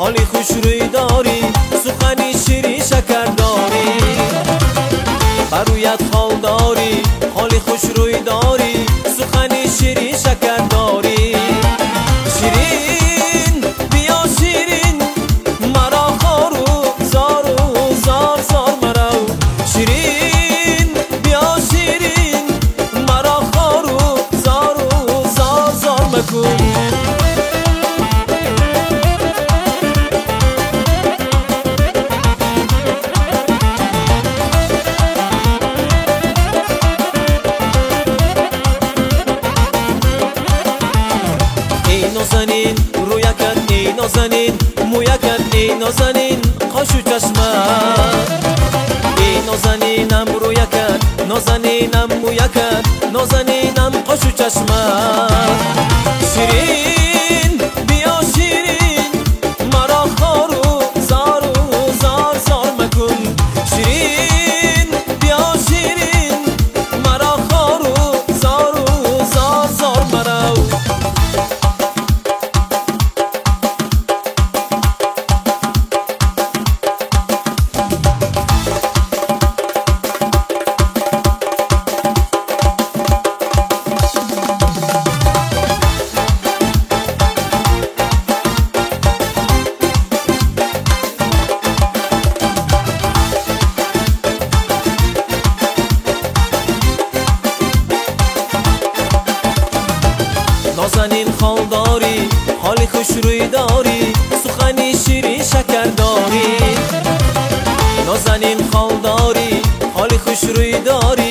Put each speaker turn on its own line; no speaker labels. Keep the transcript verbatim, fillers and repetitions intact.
حالی خوش روی داری، سخنی شیرین شکر داری. برویت حال داری، حالی خوش روی داری، سخنی شیرین شکر داری. شیرین بیا شیرین مرا خارو زارو زار زار مرا. شیرین بیا شیرین مرا خارو زارو زار زار مکن. نازنین رویکت ای نازنین، مویکت ای نازنین قاش و چشمه. ای نازنینم رویکت، نازنینم مویکت، نازنینم قاش و چشمه. شیرین بیا شیرین مرا خارو زارو زار زار مکن. شیرین بیا شیرین مرا خارو زارو زار زار مرا. نازنین خال داری، حالی خوش روی داری، سخنی شیرین شکر داری. نازنین خال داری، حالی خوش روی داری،